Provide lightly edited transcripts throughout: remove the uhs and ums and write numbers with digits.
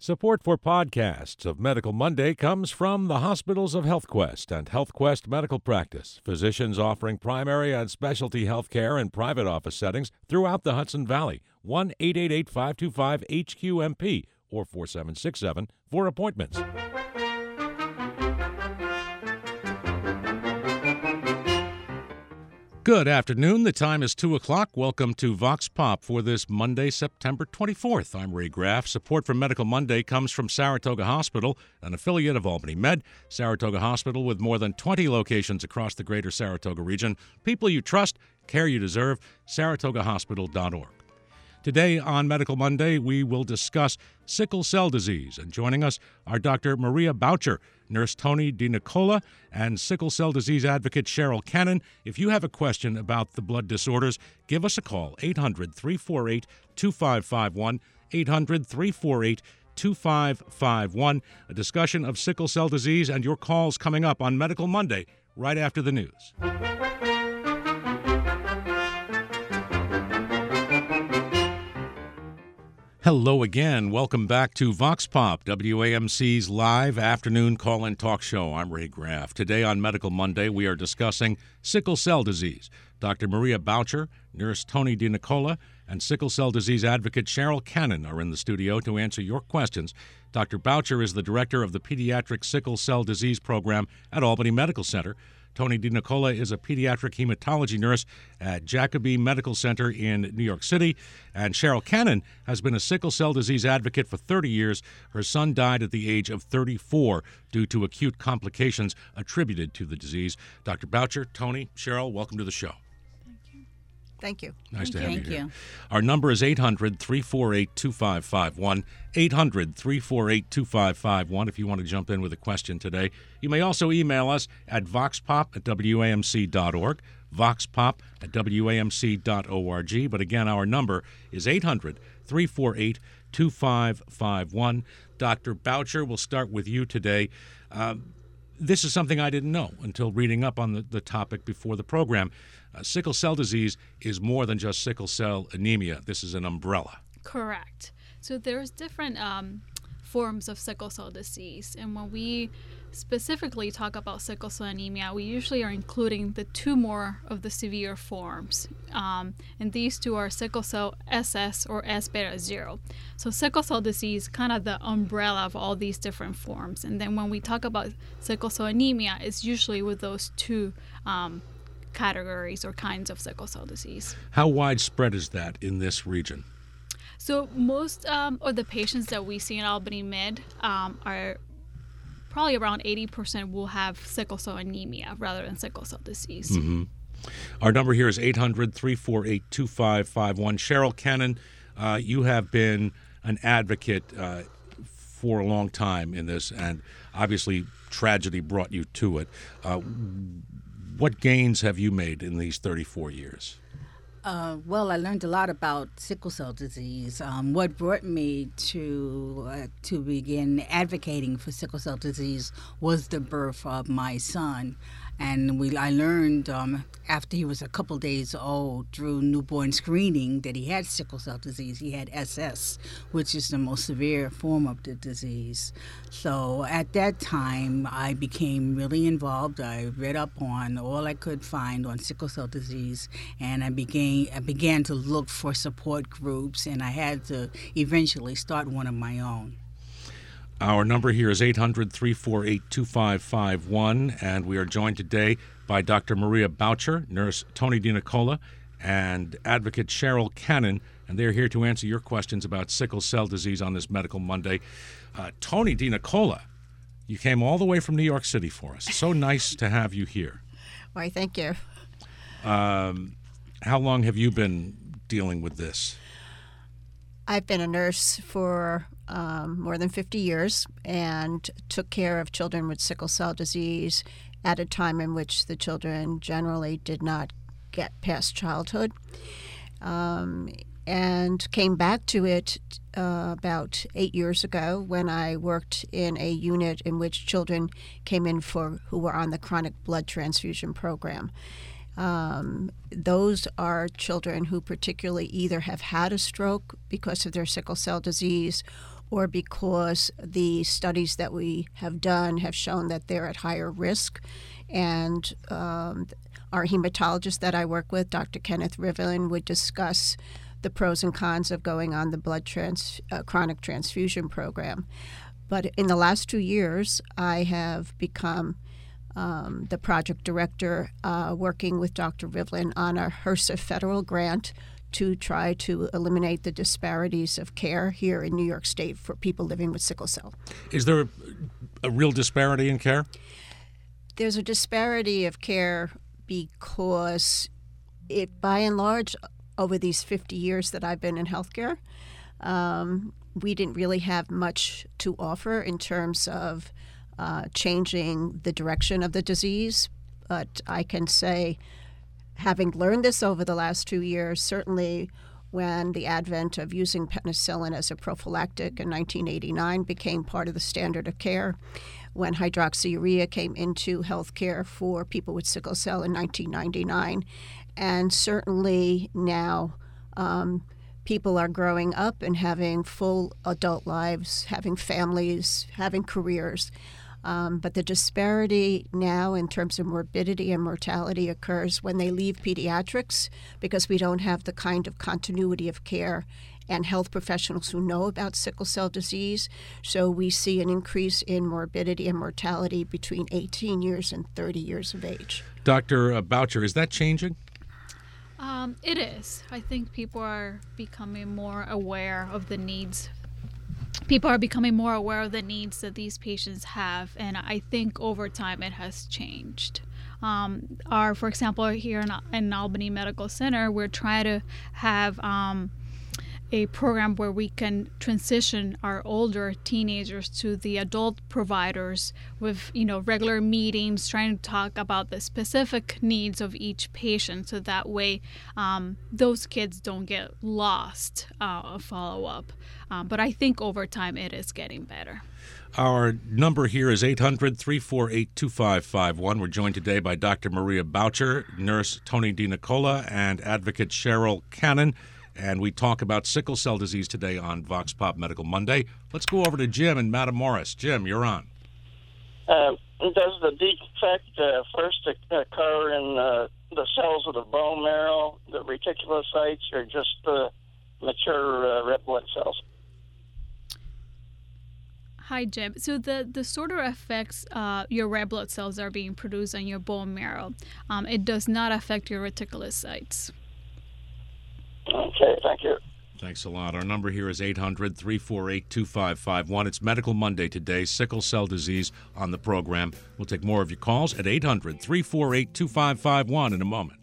Support for podcasts of Medical Monday comes from the hospitals of HealthQuest and HealthQuest Medical Practice, physicians offering primary and specialty health care in private office settings throughout the Hudson Valley. 1-888-525-HQMP or 4767 for appointments. Good afternoon. The time is 2 o'clock. Welcome to Vox Pop for this Monday, September 24th. I'm Ray Graff. Support for Medical Monday comes from Saratoga Hospital, an affiliate of Albany Med. Saratoga Hospital with more than 20 locations across the greater Saratoga region. People you trust, care you deserve, saratogahospital.org. Today on Medical Monday, we will discuss sickle cell disease. And joining us are Dr. Maria Boucher, Nurse Tony DiNicola, and sickle cell disease advocate Cheryl Cannon. If you have a question about the blood disorders, give us a call, 800-348-2551, 800-348-2551. A discussion of sickle cell disease and your calls coming up on Medical Monday right after the news. Hello again. Welcome back to Vox Pop, WAMC's live afternoon call-in talk show. I'm Ray Graff. Today on Medical Monday, we are discussing sickle cell disease. Dr. Maria Boucher, Nurse Tony DiNicola, and sickle cell disease advocate Cheryl Cannon are in the studio to answer your questions. Dr. Boucher is the director of the Pediatric Sickle Cell Disease Program at Albany Medical Center. Tony DiNicola is a pediatric hematology nurse at Jacobi Medical Center in New York City. And Cheryl Cannon has been a sickle cell disease advocate for 30 years. Her son died at the age of 34 due to acute complications attributed to the disease. Dr. Boucher, Tony, Cheryl, welcome to the show. Thank you. Nice to have you here. Thank you. Our number is 800-348-2551, 800-348-2551 if you want to jump in with a question today. You may also email us at voxpop@wamc.org, voxpop@wamc.org. But again, our number is 800-348-2551. Dr. Boucher, we'll start with you today. This is something I didn't know until reading up on the topic before the program. Sickle cell disease is more than just sickle cell anemia. This is an umbrella. Correct. So there's different forms of sickle cell disease. And when we specifically talk about sickle cell anemia, we usually are including the two more of the severe forms. And these two are sickle cell SS or S beta 0. So sickle cell disease, kind of the umbrella of all these different forms. And then when we talk about sickle cell anemia, it's usually with those two categories or kinds of sickle cell disease. How widespread is that in this region? So most of the patients that we see in Albany Med are probably around 80% will have sickle cell anemia rather than sickle cell disease. Mm-hmm. Our number here is 800-348-2551. Cheryl Cannon, you have been an advocate for a long time in this, and obviously tragedy brought you to it. What gains have you made in these 34 years? Well, I learned a lot about sickle cell disease. What brought me to begin advocating for sickle cell disease was the birth of my son. And I learned after he was a couple days old through newborn screening that he had sickle cell disease. He had SS, which is the most severe form of the disease. So at that time, I became really involved. I read up on all I could find on sickle cell disease, and I began to look for support groups, and I had to eventually start one of my own. Our number here is 800-348-2551, and we are joined today by Dr. Maria Boucher, Nurse Tony DiNicola, and advocate Cheryl Cannon, and they're here to answer your questions about sickle cell disease on this Medical Monday. Tony DiNicola, you came all the way from New York City for us. So nice to have you here. Why, thank you. How long have you been dealing with this? I've been a nurse for more than 50 years and took care of children with sickle cell disease at a time in which the children generally did not get past childhood, and came back to it about 8 years ago when I worked in a unit in which children came in who were on the chronic blood transfusion program. Those are children who particularly either have had a stroke because of their sickle cell disease or because the studies that we have done have shown that they're at higher risk. And our hematologist that I work with, Dr. Kenneth Rivlin, would discuss the pros and cons of going on the chronic transfusion program. But in the last 2 years, I have become the project director working with Dr. Rivlin on a HRSA federal grant to try to eliminate the disparities of care here in New York State for people living with sickle cell. Is there a real disparity in care? There's a disparity of care because by and large, over these 50 years that I've been in healthcare, we didn't really have much to offer in terms of changing the direction of the disease. But I can say, having learned this over the last 2 years, certainly when the advent of using penicillin as a prophylactic in 1989 became part of the standard of care, when hydroxyurea came into healthcare for people with sickle cell in 1999, and certainly now people are growing up and having full adult lives, having families, having careers. But the disparity now in terms of morbidity and mortality occurs when they leave pediatrics because we don't have the kind of continuity of care and health professionals who know about sickle cell disease. So we see an increase in morbidity and mortality between 18 years and 30 years of age. Dr. Boucher, is that changing? It is. I think people are becoming more aware of the needs. People are becoming more aware of the needs that these patients have, and I think over time it has changed. For example, here in Albany Medical Center, we're trying to have a program where we can transition our older teenagers to the adult providers with, regular meetings, trying to talk about the specific needs of each patient, so that way those kids don't get lost follow-up. But I think over time it is getting better. Our number here is 800-348-2551. We're joined today by Dr. Maria Boucher, nurse Tony DiNicola, and advocate Cheryl Cannon. And we talk about sickle cell disease today on Vox Pop Medical Monday. Let's go over to Jim and Matamoros. Jim, you're on. Does the defect first occur in the cells of the bone marrow, the reticulocytes, or just the mature red blood cells? Hi, Jim. So the disorder affects your red blood cells that are being produced in your bone marrow. It does not affect your reticulocytes. Okay, thank you. Thanks a lot. Our number here is 800-348-2551. It's Medical Monday today, sickle cell disease on the program. We'll take more of your calls at 800-348-2551 in a moment.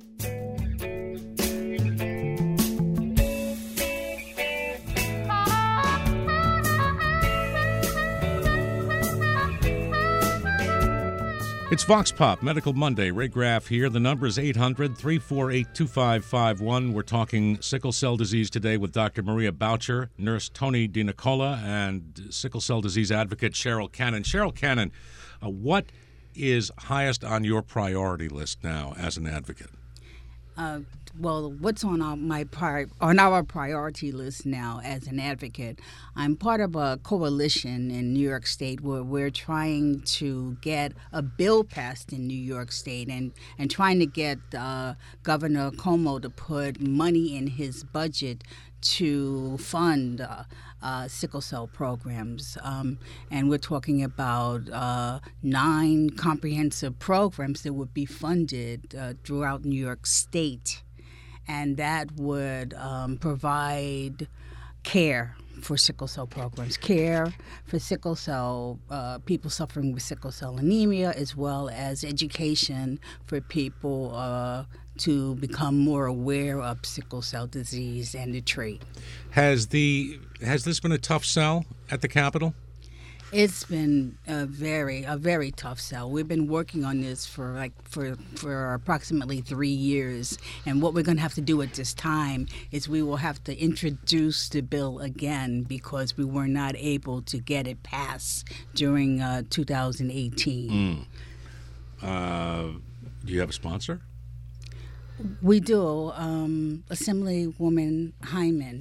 It's Vox Pop, Medical Monday. Ray Graff here. The number is 800-348-2551. We're talking sickle cell disease today with Dr. Maria Boucher, nurse Tony DiNicola, and sickle cell disease advocate Cheryl Cannon. Cheryl Cannon, what is highest on your priority list now as an advocate? Well, what's on our priority list now as an advocate? I'm part of a coalition in New York State where we're trying to get a bill passed in New York State and trying to get Governor Cuomo to put money in his budget to fund sickle cell programs. And we're talking about 9 comprehensive programs that would be funded throughout New York State. And that would provide care for sickle cell programs, care for sickle cell, people suffering with sickle cell anemia, as well as education for people to become more aware of sickle cell disease and the trait. Has this been a tough sell at the Capitol? It's been a very tough sell. We've been working on this for approximately 3 years, and what we're going to have to do at this time is we will have to introduce the bill again because we were not able to get it passed during 2018. Do you have a sponsor? We do, Assemblywoman Hyman,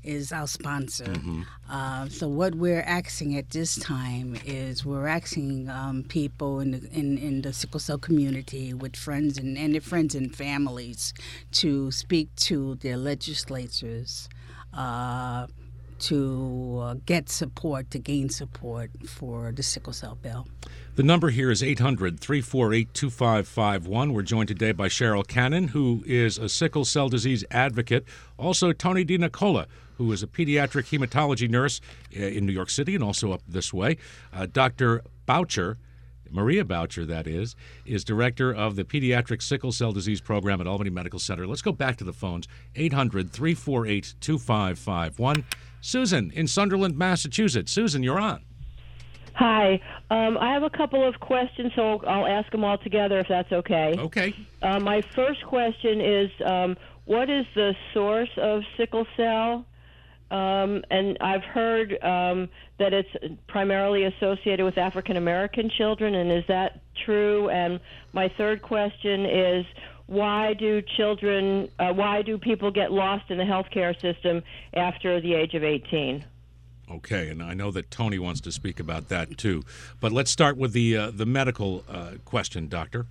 is our sponsor. So what we're asking at this time is we're asking people in the sickle cell community with friends and their friends and families to speak to their legislatures to get support, to gain support for the sickle cell bill. The number here is 800-348-2551. We're joined today by Cheryl Cannon, who is a sickle cell disease advocate. Also, Tony DiNicola, who is a pediatric hematology nurse in New York City and also up this way. Dr. Boucher, Maria Boucher, that is director of the Pediatric Sickle Cell Disease Program at Albany Medical Center. Let's go back to the phones, 800-348-2551. Susan in Sunderland, Massachusetts. Susan, you're on. Hi. I have a couple of questions, so I'll ask them all together if that's okay. Okay. My first question is, what is the source of sickle cell? And I've heard that it's primarily associated with African American children, and is that true? And my third question is, why do people get lost in the healthcare system after the age of 18? Okay, and I know that Tony wants to speak about that too. But let's start with the medical question, Doctor.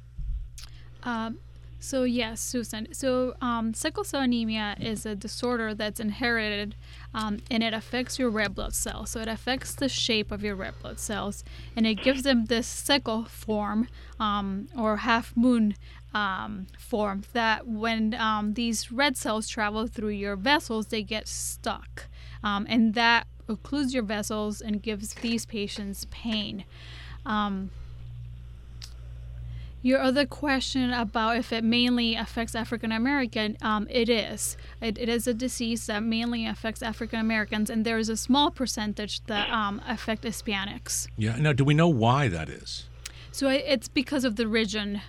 So yes, Susan. So sickle cell anemia is a disorder that's inherited, and it affects your red blood cells. So it affects the shape of your red blood cells, and it gives them this sickle form or half moon form that when these red cells travel through your vessels, they get stuck, and that occludes your vessels and gives these patients pain. Your other question about if it mainly affects African American, it is. It is a disease that mainly affects African Americans, and there is a small percentage that affect Hispanics. Yeah. Now, do we know why that is? So it's because of the region.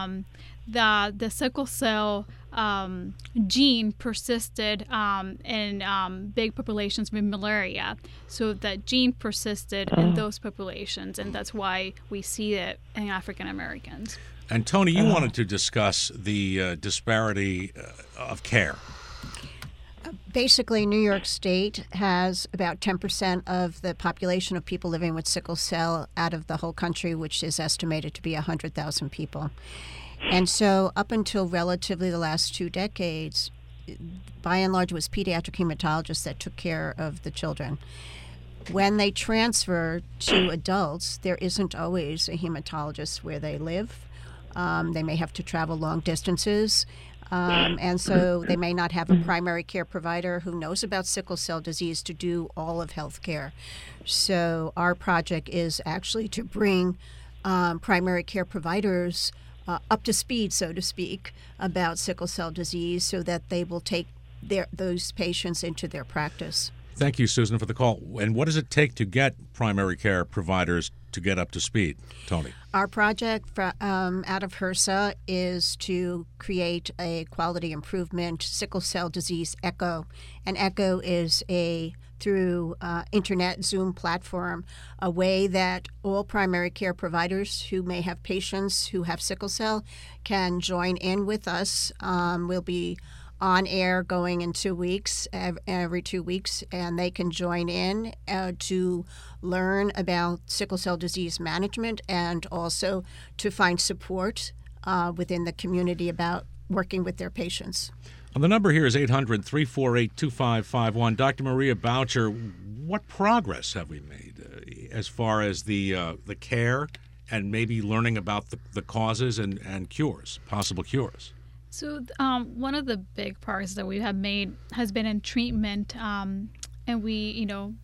The sickle cell gene persisted in big populations with malaria. So that gene persisted in those populations, and that's why we see it in African Americans. And Tony, you wanted to discuss the disparity of care. Basically, New York State has about 10% of the population of people living with sickle cell out of the whole country, which is estimated to be 100,000 people. And so up until relatively the last 2 decades, by and large, it was pediatric hematologists that took care of the children. When they transfer to adults, there isn't always a hematologist where they live. They may have to travel long distances. And so they may not have a primary care provider who knows about sickle cell disease to do all of healthcare. So our project is actually to bring primary care providers up to speed, so to speak, about sickle cell disease so that they will take those patients into their practice. Thank you, Susan, for the call. And what does it take to get primary care providers to get up to speed, Tony? Our project out of HRSA is to create a quality improvement sickle cell disease ECHO. And ECHO is through internet Zoom platform, a way that all primary care providers who may have patients who have sickle cell can join in with us. We'll be on air going in 2 weeks, every 2 weeks, and they can join in to learn about sickle cell disease management and also to find support within the community about working with their patients. Well, the number here is 800-348-2551. Dr. Maria Boucher, what progress have we made as far as the care and maybe learning about the causes and cures, possible cures? So one of the big progress that we have made has been in treatment, and we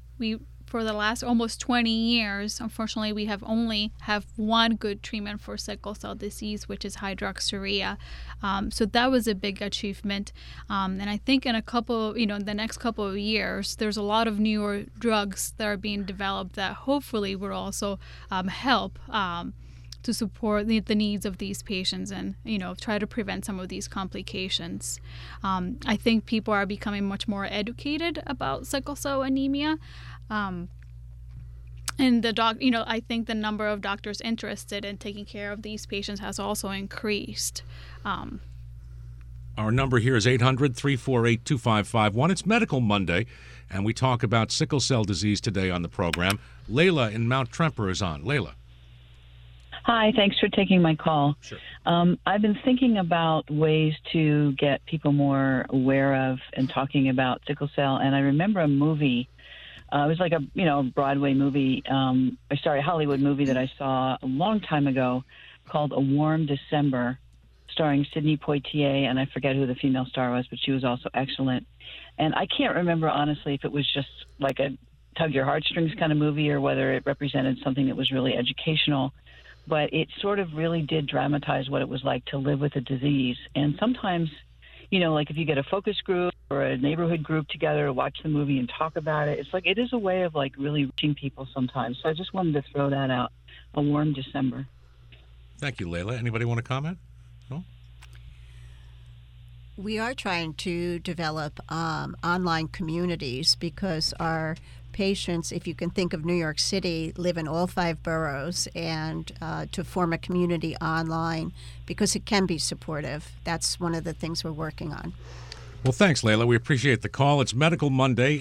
for the last almost 20 years, unfortunately, we have only one good treatment for sickle cell disease, which is hydroxyurea. So that was a big achievement, and I think in the next couple of years, there's a lot of newer drugs that are being developed that hopefully will also help to support the needs of these patients and, try to prevent some of these complications. I think people are becoming much more educated about sickle cell anemia. And I think the number of doctors interested in taking care of these patients has also increased. Our number here is 800-348-2551. It's Medical Monday, and we talk about sickle cell disease today on the program. Layla in Mount Tremper is on. Layla. Hi, thanks for taking my call. Sure. I've been thinking about ways to get people more aware of and talking about sickle cell, and I remember a movie. It was like a Broadway movie, a Hollywood movie that I saw a long time ago called A Warm December, starring Sidney Poitier, and I forget who the female star was, but she was also excellent. And I can't remember, honestly, if it was just like a tug your heartstrings kind of movie or whether it represented something that was really educational. But it sort of really did dramatize what it was like to live with a disease. And sometimes, like if you get a focus group or a neighborhood group together to watch the movie and talk about it, it's like it is a way of like really reaching people sometimes. So I just wanted to throw that out. A Warm December. Thank you, Layla. Anybody want to comment? No? We are trying to develop online communities because our patients, if you can think of New York City, live in all 5 boroughs, and to form a community online because it can be supportive. That's one of the things we're working on. Well, thanks, Layla. We appreciate the call. It's Medical Monday.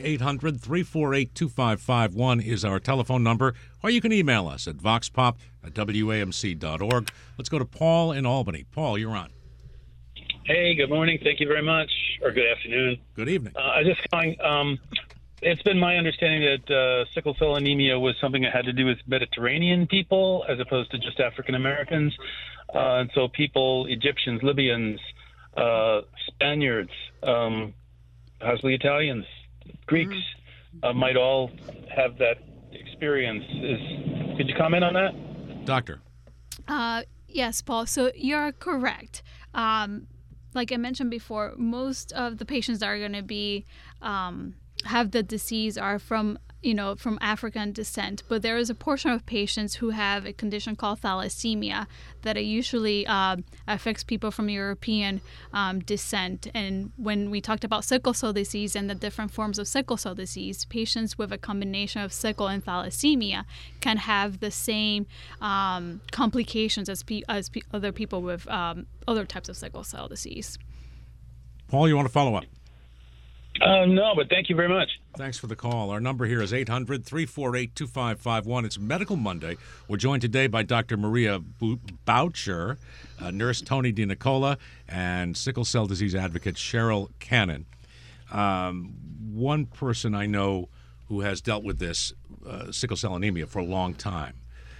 800-348-2551 is our telephone number, or you can email us at voxpop@wamc.org. Let's go to Paul in Albany. Paul, you're on. Hey, good morning. Thank you very much. Or good afternoon. Good evening. I just calling. It's been my understanding that sickle cell anemia was something that had to do with Mediterranean people as opposed to just African Americans. And so people, Egyptians, Libyans, Spaniards, possibly Italians, Greeks, might all have that experience. Could you comment on that? Doctor. Yes, Paul. So you're correct. Like I mentioned before, most of the patients that are going to be have the disease are from African descent, but there is a portion of patients who have a condition called thalassemia that it usually affects people from European descent. And when we talked about sickle cell disease and the different forms of sickle cell disease, patients with a combination of sickle and thalassemia can have the same complications as other people with other types of sickle cell disease. Paul, you want to follow up? No, but thank you very much. Thanks for the call. Our number here is 800-348-2551. It's Medical Monday. We're joined today by Dr. Maria Boucher, Nurse Tony DiNicola, and sickle cell disease advocate Cheryl Cannon. One person I know who has dealt with this, sickle cell anemia, for a long time,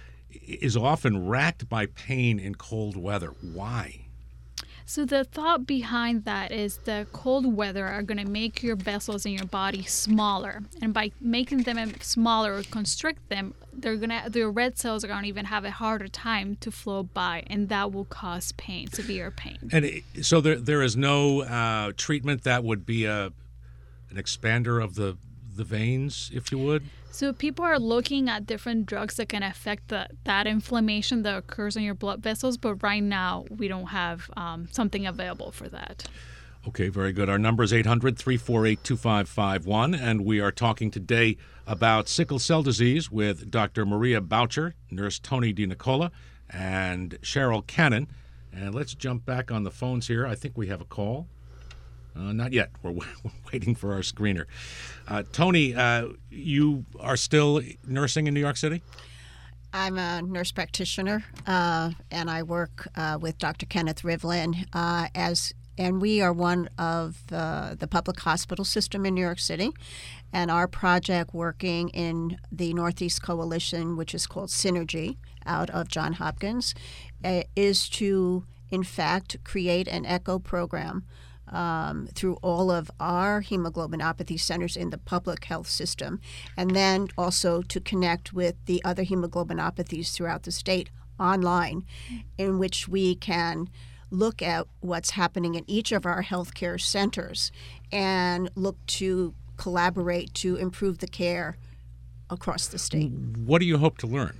is often racked by pain in cold weather. Why? So the thought behind that is the cold weather are going to make your vessels in your body smaller, and by making them smaller or constrict them, their red cells are going to even have a harder time to flow by, and that will cause pain, severe pain. And so there is no treatment that would be an expander of the veins, if you would? So people are looking at different drugs that can affect that inflammation that occurs in your blood vessels, but right now we don't have something available for that. Okay, very good. Our number is 800-348-2551, and we are talking today about sickle cell disease with Dr. Maria Boucher, Nurse Tony DiNicola, and Cheryl Cannon. And let's jump back on the phones here. I think we have a call. Not yet. We're waiting for our screener. Tony, you are still nursing in New York City? I'm a nurse practitioner, and I work with Dr. Kenneth Rivlin, and we are one of the public hospital system in New York City. And our project working in the Northeast Coalition, which is called Synergy, out of Johns Hopkins, is to, in fact, create an ECHO program through all of our hemoglobinopathy centers in the public health system, and then also to connect with the other hemoglobinopathies throughout the state online, in which we can look at what's happening in each of our healthcare centers and look to collaborate to improve the care across the state. What do you hope to learn?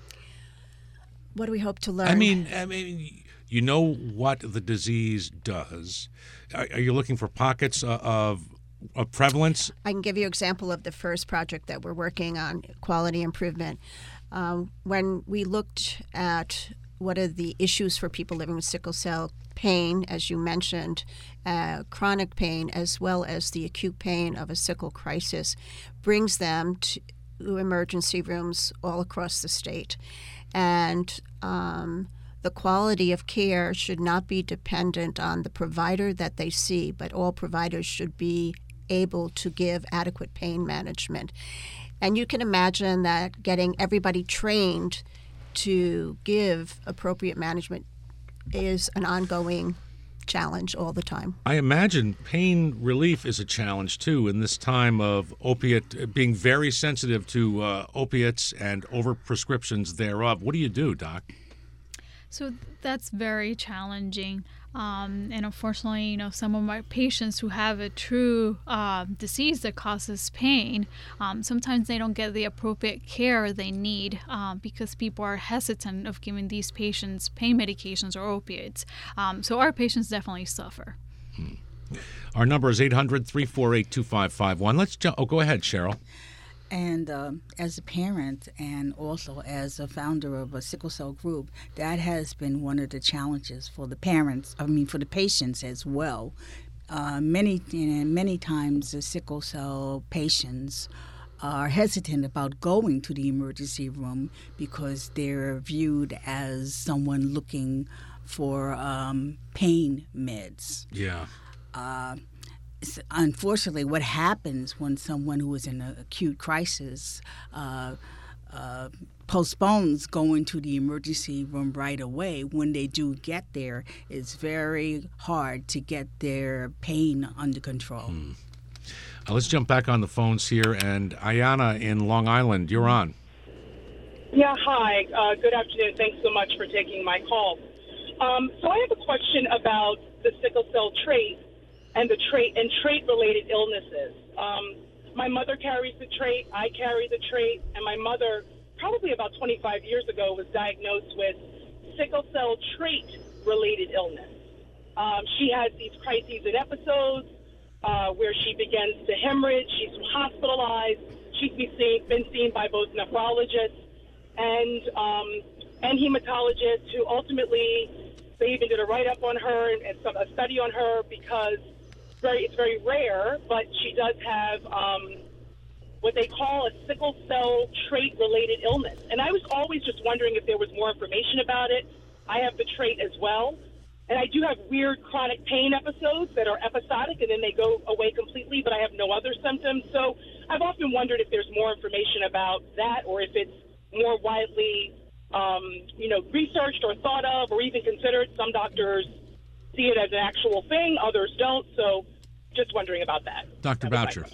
What do we hope to learn? I mean, you know what the disease does. Are you looking for pockets of prevalence? I can give you an example of the first project that we're working on, quality improvement. When we looked at what are the issues for people living with sickle cell pain, as you mentioned, chronic pain, as well as the acute pain of a sickle crisis, brings them to emergency rooms all across the state. And the quality of care should not be dependent on the provider that they see, but all providers should be able to give adequate pain management. And you can imagine that getting everybody trained to give appropriate management is an ongoing challenge all the time. I imagine pain relief is a challenge too in this time of being very sensitive to opiates and overprescriptions thereof. What do you do, Doc? So that's very challenging. And unfortunately, some of my patients who have a true disease that causes pain, sometimes they don't get the appropriate care they need because people are hesitant of giving these patients pain medications or opiates. So our patients definitely suffer. Our number is 800-348-2551. Let's go ahead, Cheryl. And as a parent and also as a founder of a sickle cell group, that has been one of the challenges for the for the patients as well. Many times the sickle cell patients are hesitant about going to the emergency room because they're viewed as someone looking for pain meds. Yeah. Unfortunately, what happens when someone who is in an acute crisis postpones going to the emergency room right away, when they do get there, it's very hard to get their pain under control. Let's jump back on the phones here. And Ayana in Long Island, you're on. Yeah, hi. Good afternoon. Thanks so much for taking my call. So I have a question about the sickle cell trait and the trait-related illnesses. My mother carries the trait, I carry the trait, and my mother, probably about 25 years ago, was diagnosed with sickle cell trait-related illness. She has these crises and episodes where she begins to hemorrhage. She's hospitalized. She's been seen by both nephrologists and hematologists, who ultimately, they even did a write-up on her and a study on her because it's very rare, but she does have what they call a sickle cell trait-related illness. And I was always just wondering if there was more information about it. I have the trait as well. And I do have weird chronic pain episodes that are episodic and then they go away completely, but I have no other symptoms. So I've often wondered if there's more information about that or if it's more widely, researched or thought of or even considered. Some doctors see it as an actual thing, others don't. So just wondering about that. Dr. Boucher.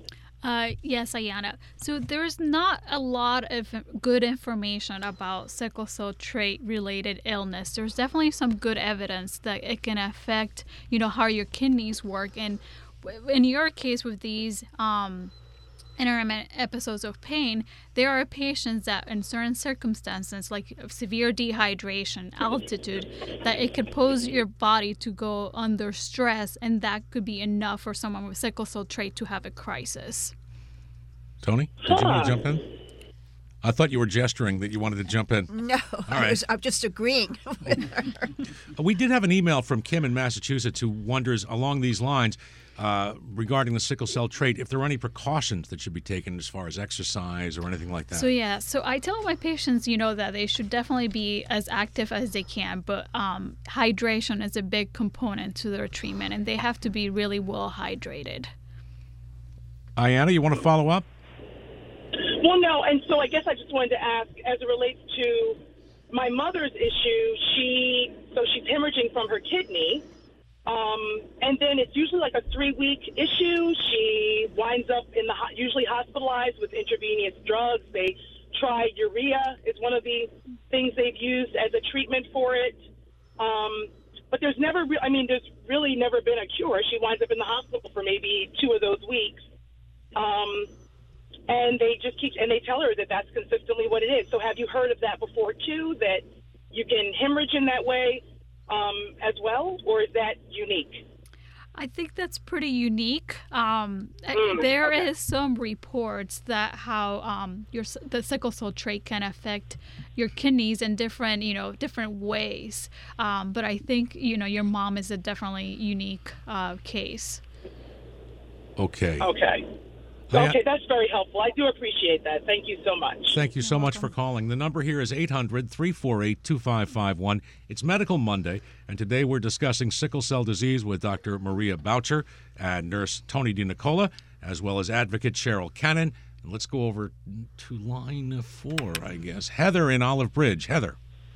Yes, Ayana. So there's not a lot of good information about sickle cell trait-related illness. There's definitely some good evidence that it can affect, how your kidneys work. And in your case with these intermittent episodes of pain, there are patients that in certain circumstances, like severe dehydration, altitude, that it could pose your body to go under stress, and that could be enough for someone with sickle cell trait to have a crisis. Tony, did you want to jump in? I thought you were gesturing that you wanted to jump in. No, I'm just agreeing with her. We did have an email from Kim in Massachusetts who wonders along these lines, regarding the sickle cell trait, if there are any precautions that should be taken as far as exercise or anything like that. So I tell my patients, that they should definitely be as active as they can, but hydration is a big component to their treatment, and they have to be really well hydrated. Ayana, you want to follow up? Well, no, and so I guess I just wanted to ask, as it relates to my mother's issue, she's hemorrhaging from her kidney. And then it's usually like a 3-week issue. She winds up usually hospitalized with intravenous drugs. They try urea. It's one of the things they've used as a treatment for it. But there's really never been a cure. She winds up in the hospital for maybe 2 of those weeks. And they tell her that that's consistently what it is. So have you heard of that before too, that you can hemorrhage in that way? As well, or is that unique? I think that's pretty unique. There is some reports that how the sickle cell trait can affect your kidneys in different ways. But I think your mom is a definitely unique case. Okay. Okay, that's very helpful. I do appreciate that. Thank you so much. Thank you so much for calling. The number here is 800-348-2551. It's Medical Monday, and today we're discussing sickle cell disease with Dr. Maria Boucher and nurse Tony DiNicola, as well as advocate Cheryl Cannon. And let's go over to line 4, I guess. Heather in Olive Bridge. Heather.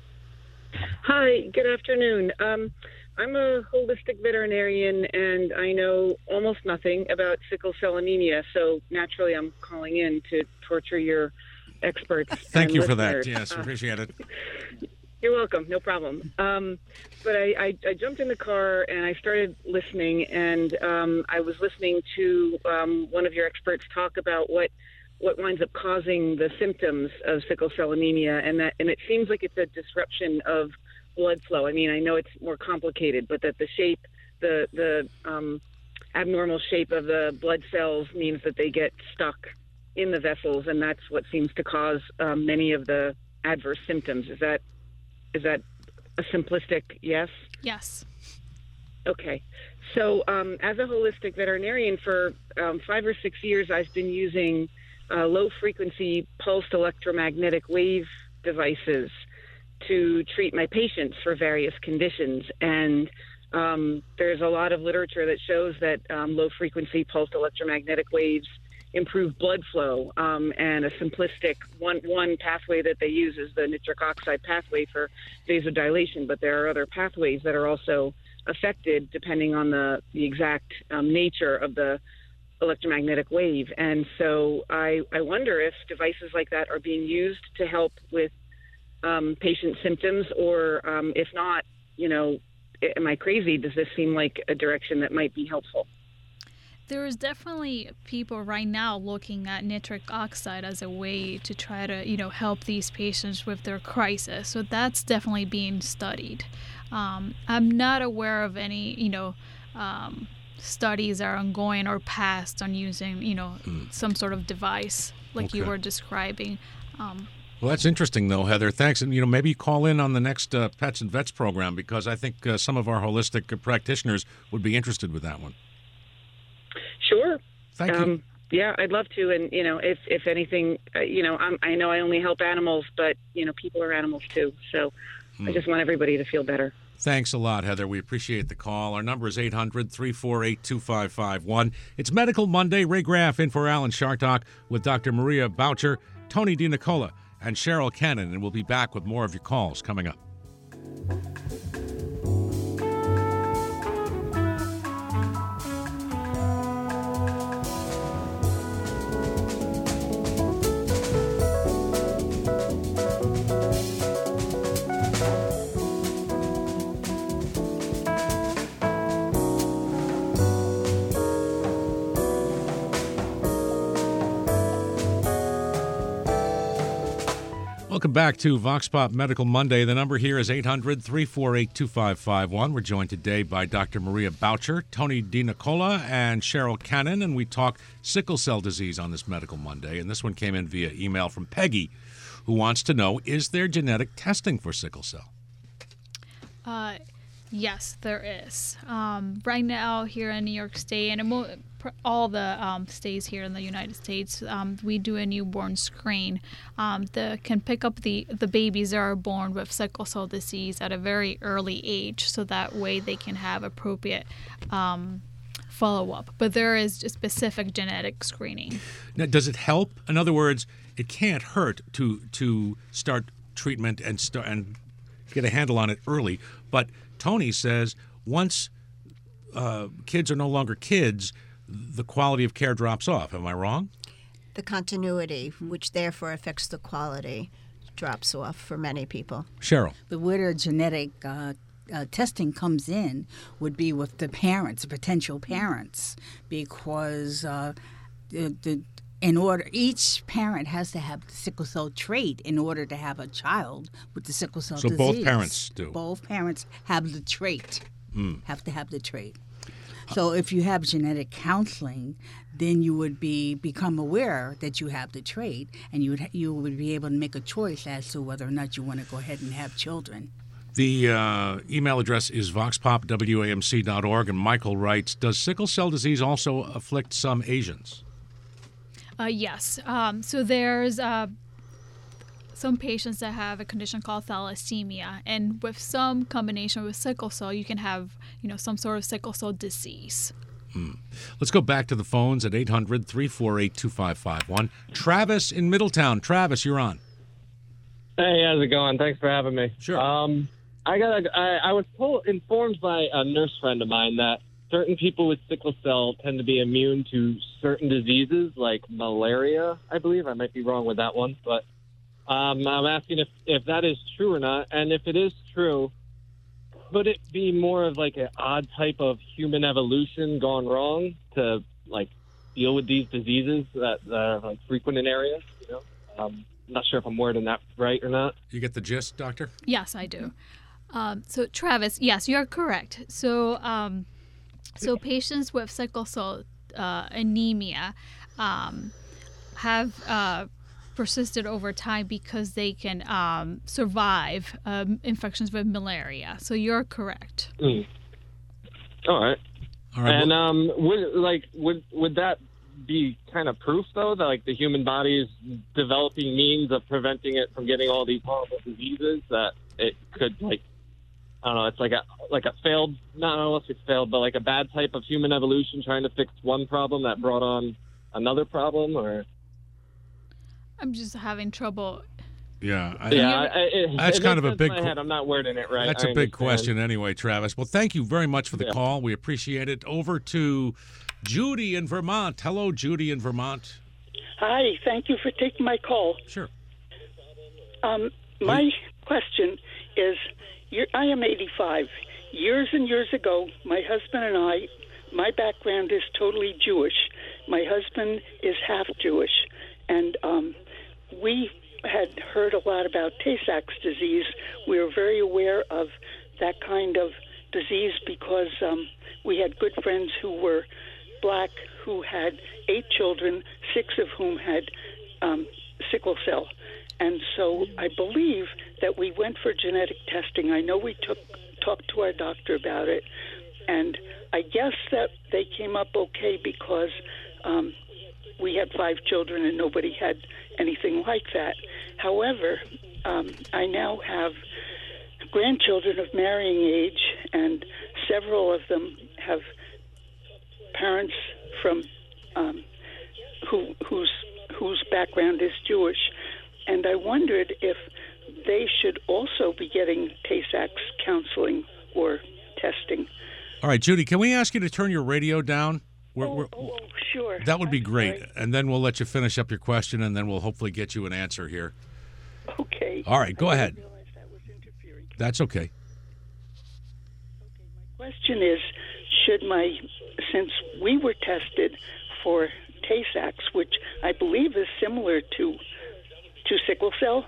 Hi, good afternoon. I'm a holistic veterinarian, and I know almost nothing about sickle cell anemia, so naturally I'm calling in to torture your experts. Thank you listeners. for that. Yes, appreciate it. You're welcome. No problem. But I jumped in the car, and I started listening, and I was listening to one of your experts talk about what winds up causing the symptoms of sickle cell anemia, and it seems like it's a disruption of blood flow. I mean, I know it's more complicated, but that the shape, the abnormal shape of the blood cells means that they get stuck in the vessels, and that's what seems to cause many of the adverse symptoms. Is that a simplistic yes? Yes. Okay. So as a holistic veterinarian for 5 or 6 years, I've been using low-frequency pulsed electromagnetic wave devices to treat my patients for various conditions. And there's a lot of literature that shows that low-frequency pulsed electromagnetic waves improve blood flow. And a simplistic one pathway that they use is the nitric oxide pathway for vasodilation, but there are other pathways that are also affected depending on the exact nature of the electromagnetic wave. And so I wonder if devices like that are being used to help with patient symptoms, or if not, am I crazy? Does this seem like a direction that might be helpful? There is definitely people right now looking at nitric oxide as a way to try to, help these patients with their crisis. So that's definitely being studied. I'm not aware of any, studies that are ongoing or past on using, some sort of device like you were describing. Well, that's interesting, though, Heather. Thanks. And, maybe call in on the next Pets and Vets program, because I think some of our holistic practitioners would be interested with that one. Sure. Thank you. Yeah, I'd love to. And, if anything, I know I only help animals, but, people are animals, too. So I just want everybody to feel better. Thanks a lot, Heather. We appreciate the call. Our number is 800-348-2551. It's Medical Monday. Ray Graff in for Alan Chartock with Dr. Maria Boucher, Tony DiNicola, and Cheryl Cannon, and we'll be back with more of your calls coming up. Welcome back to Vox Pop Medical Monday. The number here is 800-348-2551. We're joined today by Dr. Maria Boucher, Tony DiNicola, and Cheryl Cannon, and we talk sickle cell disease on this Medical Monday. And this one came in via email from Peggy, who wants to know, is there genetic testing for sickle cell? Yes, there is. Right now here in New York State and all the states here in the United States, we do a newborn screen that can pick up the babies that are born with sickle cell disease at a very early age, so that way they can have appropriate follow-up. But there is a specific genetic screening. Now, does it help? In other words, it can't hurt to start treatment and get a handle on it early, but Tony says once kids are no longer kids, the quality of care drops off. Am I wrong? The continuity, which therefore affects the quality, drops off for many people. Cheryl. The where genetic testing comes in would be with the parents, potential parents, because each parent has to have the sickle cell trait in order to have a child with the sickle cell disease. So both parents do? Both parents have the trait, have to have the trait. So if you have genetic counseling, then you would become aware that you have the trait, and you would be able to make a choice as to whether or not you want to go ahead and have children. The email address is voxpop@wamc.org, and Michael writes, does sickle cell disease also afflict some Asians? Yes. So there's some patients that have a condition called thalassemia, and with some combination with sickle cell, you can have, some sort of sickle cell disease. Let's go back to the phones at 800-348-2551. Travis in Middletown. Travis, you're on. Hey, how's it going? Thanks for having me. Sure. I was informed by a nurse friend of mine that certain people with sickle cell tend to be immune to certain diseases like malaria, I believe. I might be wrong with that one, but I'm asking if that is true or not. And if it is true, could it be more of like an odd type of human evolution gone wrong to like deal with these diseases that are like frequent in areas? I'm not sure if I'm wording that right or not. You get the gist, Doctor? Yes, I do. So Travis, yes, you're correct. So patients with sickle cell anemia have persisted over time because they can survive infections with malaria. So you're correct. All right. And well, would that be kind of proof though that like the human body is developing means of preventing it from getting all these horrible diseases that it could like, I don't know, it's like a failed, not I don't know if it's failed, but like a bad type of human evolution trying to fix one problem that brought on another problem? Or I'm just having trouble. Yeah. That's kind of a big. I'm not wording it right. That's a big question anyway, Travis. Well, thank you very much for the call. We appreciate it. Over to Judy in Vermont. Hello, Judy in Vermont. Hi. Thank you for taking my call. Sure. My question is, I am 85. Years and years ago, my husband and I, my background is totally Jewish. My husband is half Jewish. And we had heard a lot about Tay-Sachs disease. We were very aware of that kind of disease because we had good friends who were black who had 8 children, 6 of whom had sickle cell. And so I believe that we went for genetic testing. I know we talked to our doctor about it, and I guess that they came up okay because we had 5 children and nobody had anything like that. However, I now have grandchildren of marrying age, and several of them have parents from whose background is Jewish. And I wondered if they should also be getting Tay-Sachs counseling or testing. All right, Judy, can we ask you to turn your radio down? Sure. That would be great. And then we'll let you finish up your question, and then we'll hopefully get you an answer here. Okay. All right, go ahead. I didn't realize that was interfering. That's okay. Okay, my question is, since we were tested for Tay-Sachs, which I believe is similar to sickle cell,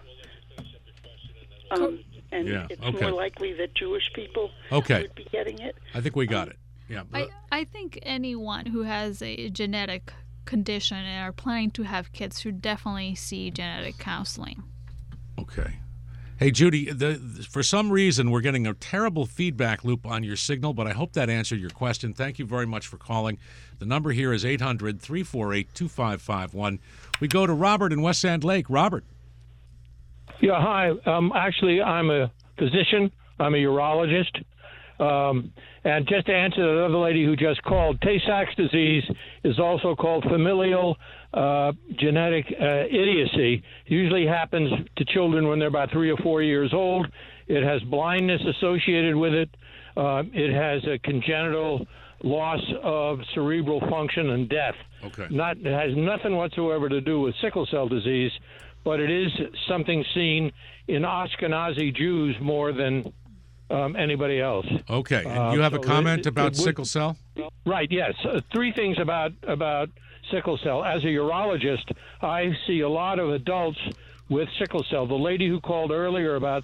and it's more likely that Jewish people would be getting it. I think we got it. Yeah. I think anyone who has a genetic condition and are planning to have kids should definitely see genetic counseling. Okay. Hey, Judy, for some reason we're getting a terrible feedback loop on your signal, but I hope that answered your question. Thank you very much for calling. The number here is 800-348-2551. We go to Robert in West Sand Lake. Robert. Yeah, hi. Actually, I'm a physician. I'm a urologist. And just to answer the other lady who just called, Tay-Sachs disease is also called familial genetic idiocy. It usually happens to children when they're about 3 or 4 years old. It has blindness associated with it. It has a congenital loss of cerebral function and death. Okay. It has nothing whatsoever to do with sickle cell disease, but it is something seen in Ashkenazi Jews more than anybody else. Okay. And you have a comment about sickle cell? Right, yes. 3 things about sickle cell. As a urologist, I see a lot of adults with sickle cell. The lady who called earlier about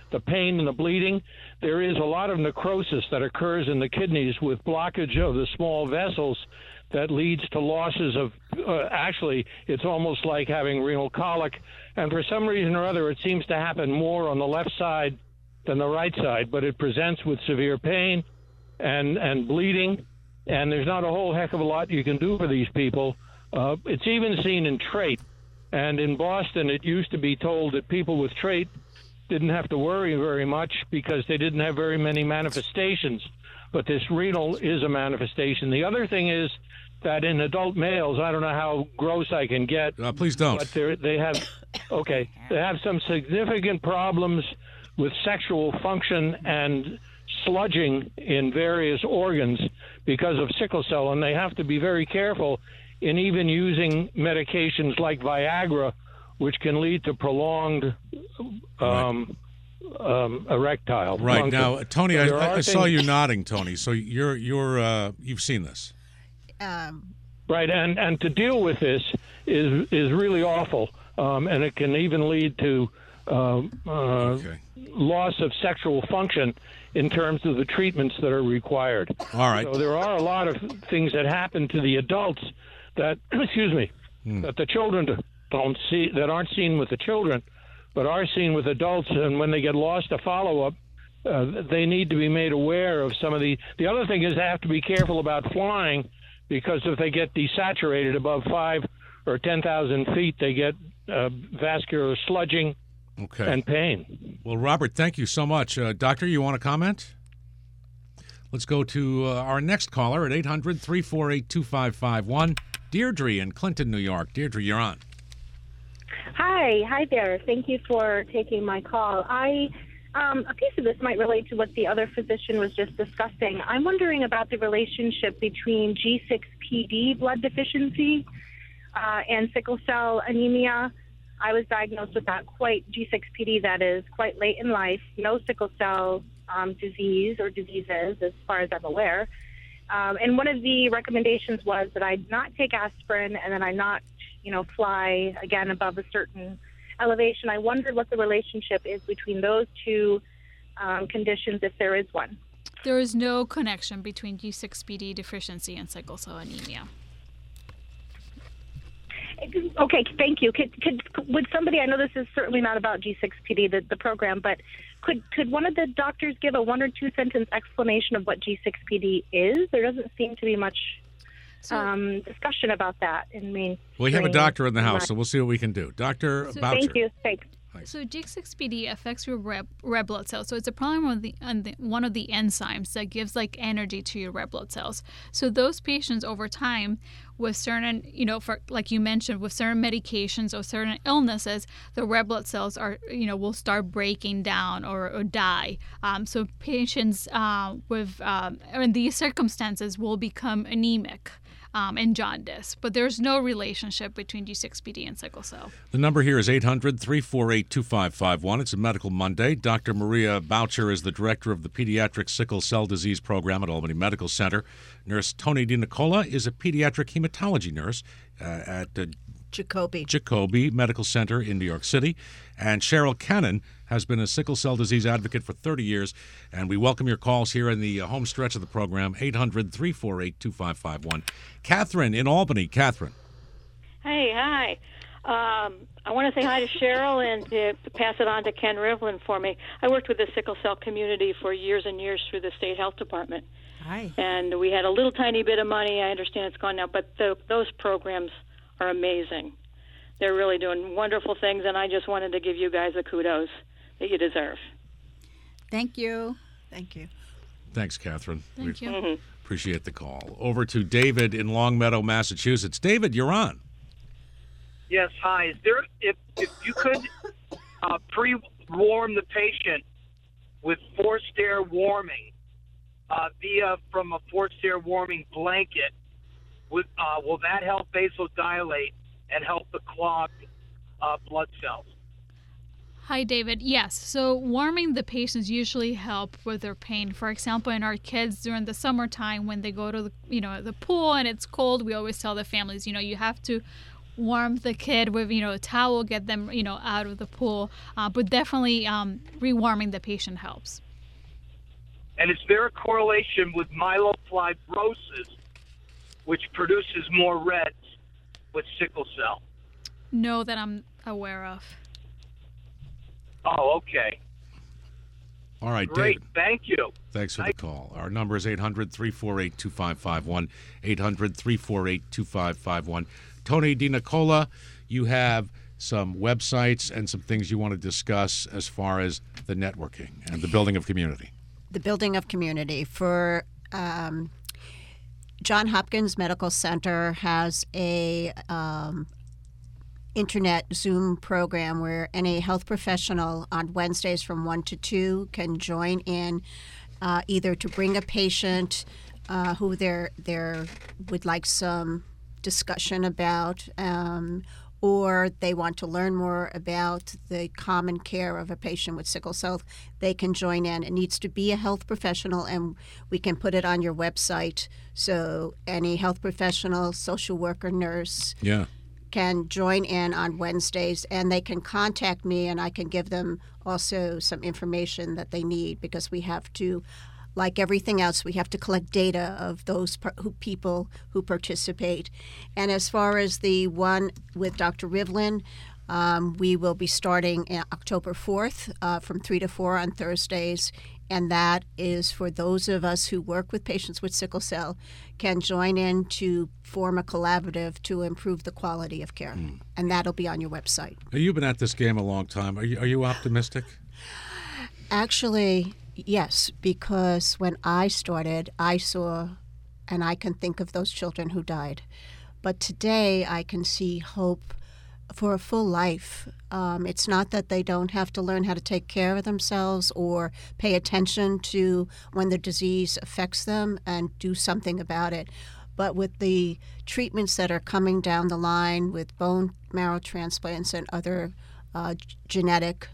the pain and the bleeding, there is a lot of necrosis that occurs in the kidneys with blockage of the small vessels that leads to losses of, actually, it's almost like having renal colic. And for some reason or other, it seems to happen more on the left side than the right side, but it presents with severe pain and bleeding. And there's not a whole heck of a lot you can do for these people. It's even seen in trait. And in Boston, it used to be told that people with trait didn't have to worry very much because they didn't have very many manifestations. But this renal is a manifestation. The other thing is that in adult males, I don't know how gross I can get. Please don't. But they have some significant problems with sexual function and sludging in various organs because of sickle cell, and they have to be very careful in even using medications like Viagra, which can lead to prolonged erectile Right. function. Now, Tony, So I saw you nodding, Tony. So you've seen this. Right, and to deal with this is really awful, and it can even lead to loss of sexual function in terms of the treatments that are required. All right. So there are a lot of things that happen to the adults that, that the children don't see, that aren't seen with the children, but are seen with adults. And when they get lost to follow-up, they need to be made aware of some of the other thing is they have to be careful about flying, because if they get desaturated above 5 or 10,000 feet, they get vascular sludging and pain. Well, Robert, thank you so much. Doctor, you want to comment? Let's go to our next caller at 800-348-2551. Deirdre in Clinton, New York. Deirdre, you're on. Hi there. Thank you for taking my call. A piece of this might relate to what the other physician was just discussing. I'm wondering about the relationship between G6PD blood deficiency and sickle cell anemia. I was diagnosed with that G6PD, that is, quite late in life. No sickle cell disease or diseases, as far as I'm aware. And one of the recommendations was that I not take aspirin and then I not, fly again above a certain elevation. I wondered what the relationship is between those two conditions, if there is one. There is no connection between G6PD deficiency and sickle cell anemia. Okay, thank you. Would somebody, I know this is certainly not about G6PD, the program, but could one of the doctors give a 1 or 2 sentence explanation of what G6PD is? There doesn't seem to be much discussion about that in mainstream. We have a doctor in the house, so we'll see what we can do. Dr. Boucher. Thank you. Thanks. So G6PD affects your red blood cells. So it's a problem with one of the enzymes that gives energy to your red blood cells. So those patients over time with certain, like you mentioned, with certain medications or certain illnesses, the red blood cells will start breaking down or die. So patients in these circumstances will become anemic and jaundice. But there's no relationship between G6PD and sickle cell. The number here is 800-348-2551. It's a Medical Monday. Dr. Maria Boucher is the director of the Pediatric Sickle Cell Disease Program at Albany Medical Center. Nurse Tony DiNicola is a pediatric hematology nurse at Jacobi Medical Center in New York City. And Cheryl Cannon has been a sickle cell disease advocate for 30 years. And we welcome your calls here in the home stretch of the program, 800-348-2551. Catherine in Albany. Catherine. Hey, hi. I want to say hi to Cheryl and to pass it on to Ken Rivlin for me. I worked with the sickle cell community for years and years through the state health department. Hi. And we had a little tiny bit of money. I understand it's gone now, but those programs are amazing. They're really doing wonderful things, and I just wanted to give you guys the kudos that you deserve. Thank you. Thank you. Thanks, Catherine. Thank you. Mm-hmm. Appreciate the call. Over to David in Longmeadow, Massachusetts. David, you're on. Yes, hi. Is there, if you could pre-warm the patient with forced air warming from a forced air warming blanket, will that help vasodilate and help the clogged blood cells? Hi, David. Yes. So warming the patients usually help with their pain. For example, in our kids during the summertime when they go to the pool and it's cold, we always tell the families, you have to warm the kid with, a towel, get them, out of the pool. But definitely rewarming the patient helps. And is there a correlation with myelofibrosis, which produces more reds with sickle cell? No, that I'm aware of. Oh, okay. All right, Great. David. Thank you. Thanks for the call. Our number is 800-348-2551, 800-348-2551. Tony DiNicola, you have some websites and some things you want to discuss as far as the networking and the building of community. The building of community. For John Hopkins Medical Center has a internet Zoom program where any health professional on Wednesdays from 1 to 2 can join in either to bring a patient who they would like some discussion about, or they want to learn more about the common care of a patient with sickle cell. They can join in. It needs to be a health professional, and we can put it on your website. So any health professional, social worker, nurse, can join in on Wednesdays, and they can contact me, and I can give them also some information that they need, because we have to, like everything else, we have to collect data of those people who participate. And as far as the one with Dr. Rivlin, we will be starting October 4th from 3 to 4 on Thursdays, and that is for those of us who work with patients with sickle cell can join in to form a collaborative to improve the quality of care. And that'll be on your website. You've been at this game a long time. Are you optimistic? Actually, yes, because when I started, I saw, and I can think of those children who died. But today I can see hope for a full life. It's not that they don't have to learn how to take care of themselves or pay attention to when the disease affects them and do something about it. But with the treatments that are coming down the line with bone marrow transplants and other genetic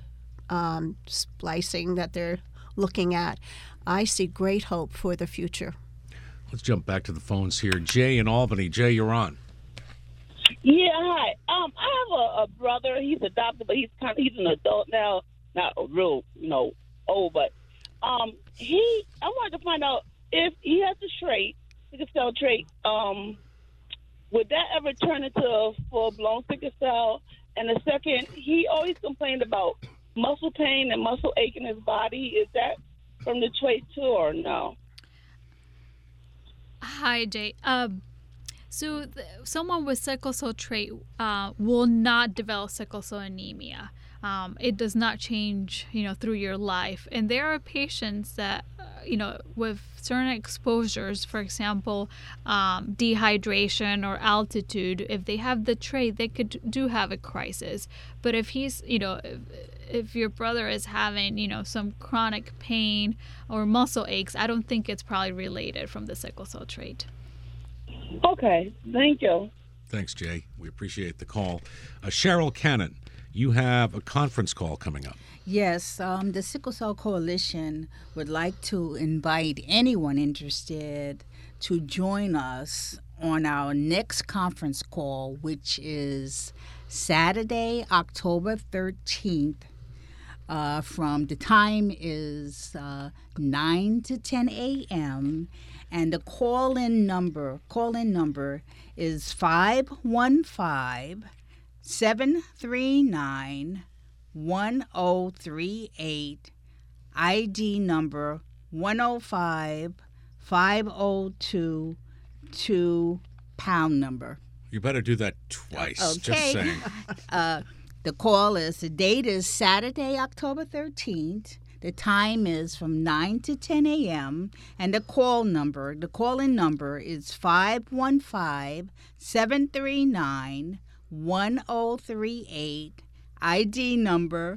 splicing that they're looking at, I see great hope for the future. Let's jump back to the phones here. Jay in Albany. Jay, you're on. Yeah, hi. I have a brother. He's adopted, but he's an adult now, not real, old. But I wanted to find out if he has a trait, sickle cell trait. Would that ever turn into a full-blown sickle cell? And the second, he always complained about muscle pain and muscle ache in his body. Is that from the trait too, or no? Hi, Jay. So someone with sickle cell trait will not develop sickle cell anemia. It does not change, through your life. And there are patients that, with certain exposures, for example, dehydration or altitude, if they have the trait, they do have a crisis. But if he's, if your brother is having, some chronic pain or muscle aches, I don't think it's probably related from the sickle cell trait. Okay, thank you. Thanks, Jay. We appreciate the call. Cheryl Cannon, you have a conference call coming up. Yes, the Sickle Cell Coalition would like to invite anyone interested to join us on our next conference call, which is Saturday, October 13th. From the time is 9 to 10 a.m. And the call-in number is 515-739-1038, ID number 105-5022, pound number. You better do that twice. Okay. Just saying. The date is Saturday, October 13th. The time is from 9 to 10 a.m. And the call-in number is 515-739-1038, ID number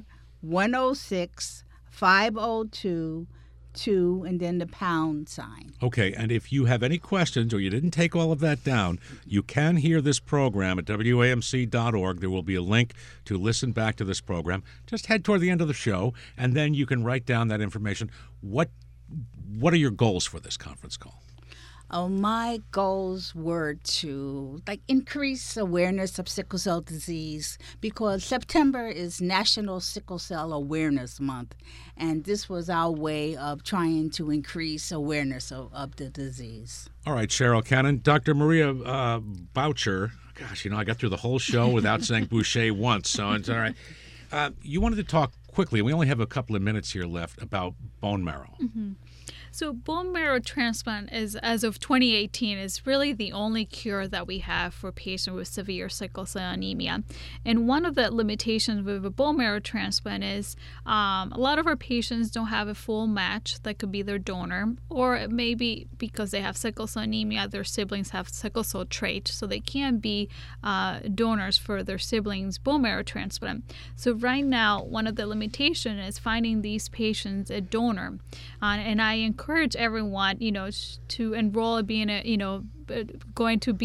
106-5022, and then the pound sign. Okay, and if you have any questions or you didn't take all of that down, you can hear this program at WAMC.org. There will be a link to listen back to this program. Just head toward the end of the show, and then you can write down that information. What are your goals for this conference call? My goals were to increase awareness of sickle cell disease because September is National Sickle Cell Awareness Month, and this was our way of trying to increase awareness of the disease. All right, Cheryl Cannon. Dr. Maria Boucher. Gosh, I got through the whole show without saying Boucher once, so it's all right. You wanted to talk quickly, and we only have a couple of minutes here left, about bone marrow. Mm-hmm. So bone marrow transplant is, as of 2018, is really the only cure that we have for patients with severe sickle cell anemia. And one of the limitations with a bone marrow transplant is a lot of our patients don't have a full match that could be their donor, or it may be because they have sickle cell anemia, their siblings have sickle cell trait, so they can't be donors for their siblings' bone marrow transplant. So right now, one of the limitations is finding these patients a donor. And I encourage everyone, to enroll in being going to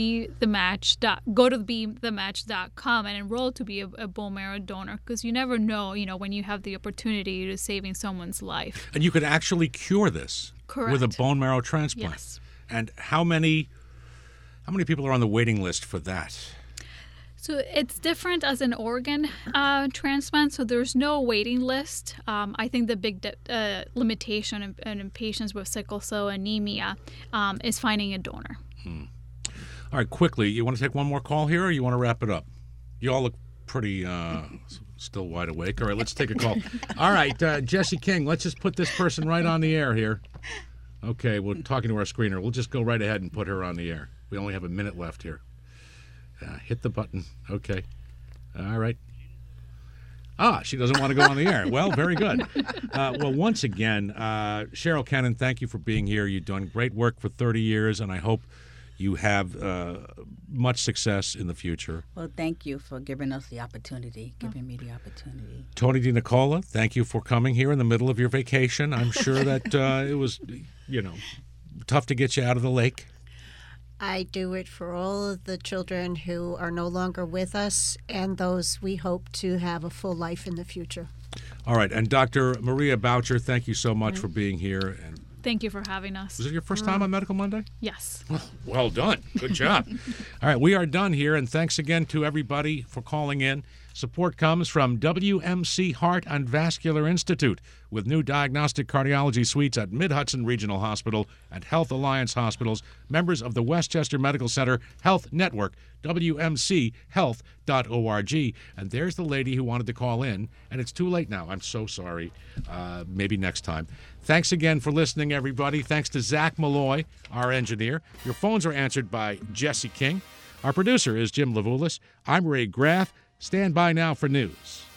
go to bethematch.com and enroll to be a bone marrow donor, because you never know, when you have the opportunity to saving someone's life. And you could actually cure this. Correct. With a bone marrow transplant. Yes. And how many people are on the waiting list for that? So it's different as an organ transplant, so there's no waiting list. I think the big limitation in patients with sickle cell anemia is finding a donor. All right, quickly, you want to take one more call here, or you want to wrap it up? You all look pretty still wide awake. All right, let's take a call. All right, Jesse King, let's just put this person right on the air here. Okay, we're talking to our screener. We'll just go right ahead and put her on the air. We only have a minute left here. Hit the button. Okay. All right. She doesn't want to go on the air. Well, very good. Well, once again, Cheryl Cannon, thank you for being here. You've done great work for 30 years, and I hope you have much success in the future. Well, thank you for giving me the opportunity. Tony DiNicola, thank you for coming here in the middle of your vacation. I'm sure that it was, tough to get you out of the lake. I do it for all of the children who are no longer with us and those we hope to have a full life in the future. All right. And Dr. Maria Boucher, thank you so much for being here. And thank you for having us. Was it your first time on Medical Monday? Yes. Well done. Good job. All right. We are done here. And thanks again to everybody for calling in. Support comes from WMC Heart and Vascular Institute with new diagnostic cardiology suites at Mid-Hudson Regional Hospital and Health Alliance Hospitals, members of the Westchester Medical Center Health Network, WMCHealth.org. And there's the lady who wanted to call in, and it's too late now. I'm so sorry. Maybe next time. Thanks again for listening, everybody. Thanks to Zach Malloy, our engineer. Your phones are answered by Jesse King. Our producer is Jim Levulis. I'm Ray Graff. Stand by now for news.